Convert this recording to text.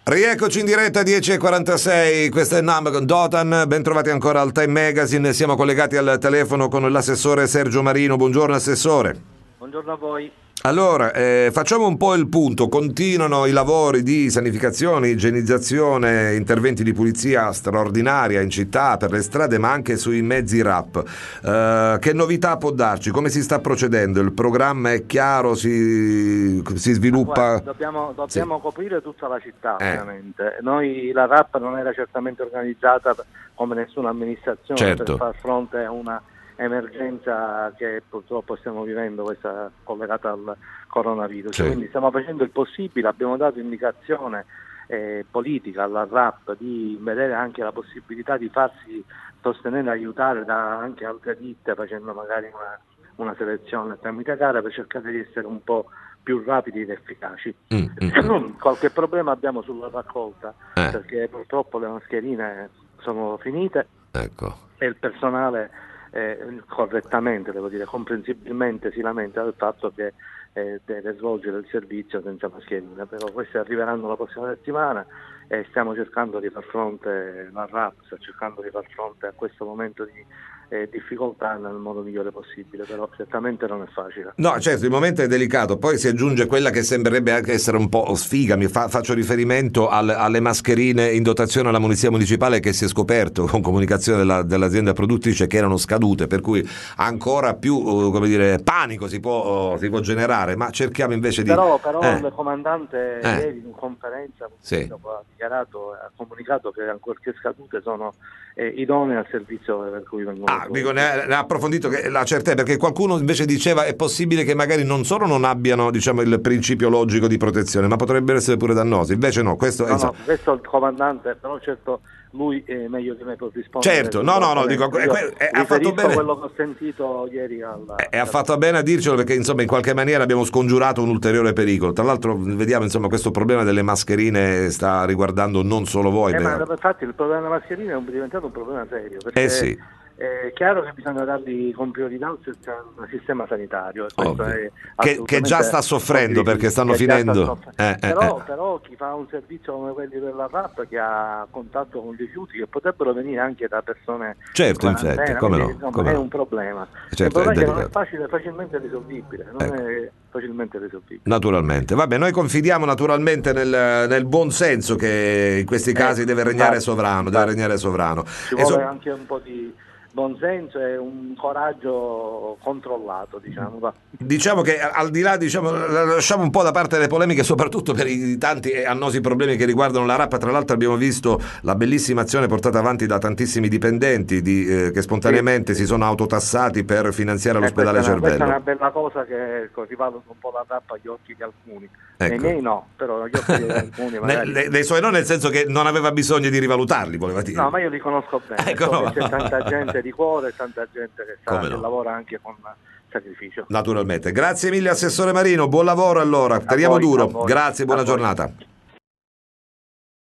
Rieccoci in diretta 10:46, questo è Nam con Dotan, ben trovati ancora al Time Magazine, siamo collegati al telefono con l'assessore Sergio Marino. Buongiorno assessore. Buongiorno a voi. Allora, facciamo un po' il punto. Continuano i lavori di sanificazione, igienizzazione, interventi di pulizia straordinaria in città, per le strade, ma anche sui mezzi RAP. Che novità può darci? Come si sta procedendo? Il programma è chiaro? Si sviluppa? Dobbiamo coprire tutta la città, ovviamente. Noi, la RAP non era certamente organizzata come nessuna amministrazione, certo, per far fronte a una emergenza che purtroppo stiamo vivendo, questa collegata al coronavirus. Sì. Quindi stiamo facendo il possibile, abbiamo dato indicazione politica alla RAP di vedere anche la possibilità di farsi sostenere e aiutare da anche altre ditte, facendo magari una selezione tramite gara per cercare di essere un po' più rapidi ed efficaci. Qualche problema abbiamo sulla raccolta, perché purtroppo le mascherine sono finite, ecco, e il personale correttamente, devo dire, comprensibilmente si lamenta del fatto che deve svolgere il servizio senza mascherina, però queste arriveranno la prossima settimana e stiamo cercando di far fronte, la RAP sta cercando di far fronte a questo momento di difficoltà nel modo migliore possibile, però certamente non è facile. No, certo, il momento è delicato, poi si aggiunge quella che sembrerebbe anche essere un po' sfiga, faccio riferimento alle mascherine in dotazione alla Polizia Municipale, che si è scoperto con comunicazione dell'azienda produttrice che erano scadute, per cui ancora più panico si può generare, ma cerchiamo invece di... Però il comandante ieri in conferenza ha comunicato che ancorché scadute sono idonee al servizio per cui vengono. Ne ha approfondito che la certezza, perché qualcuno invece diceva è possibile che magari non solo non abbiano il principio logico di protezione, ma potrebbero essere pure dannosi. Invece no, questo questo è il comandante, però certo lui è meglio che me per rispondere. Certo, dico, ha fatto bene quello che ho sentito ieri ha fatto bene a dircelo, perché in qualche maniera abbiamo scongiurato un ulteriore pericolo. Tra l'altro vediamo questo problema delle mascherine sta riguardando non solo voi. Ma infatti il problema delle mascherine è diventato un problema serio, perché sì, è chiaro che bisogna darli con priorità al sistema sanitario, che già sta soffrendo, perché stanno finendo. Però chi fa un servizio come quelli della RAP, che ha contatto con rifiuti che potrebbero venire anche da persone, certo, infatti, come no, è un problema. Certo, il problema è che non è facilmente risolvibile, è facilmente risolvibile. Naturalmente. Vabbè, noi confidiamo naturalmente nel buon senso che in questi casi deve regnare sovrano. Ci vuole anche un po' di buon senso e un coraggio controllato, Diciamo che al di là, lasciamo un po' da parte le polemiche, soprattutto per i tanti e annosi problemi che riguardano la RAP. Tra l'altro abbiamo visto la bellissima azione portata avanti da tantissimi dipendenti che spontaneamente si sono autotassati per finanziare l'ospedale Cervello. Questa è una bella cosa, che rivaluta un po' la RAP agli occhi di alcuni. Nei miei no, però agli occhi di alcuni magari. Nei suoi no, nel senso che non aveva bisogno di rivalutarli, voleva dire. No, ma io li conosco bene, c'è tanta gente di cuore, tanta gente che lavora anche con sacrificio. Naturalmente. Grazie mille assessore Marino, buon lavoro allora, teniamo duro. Grazie, buona giornata.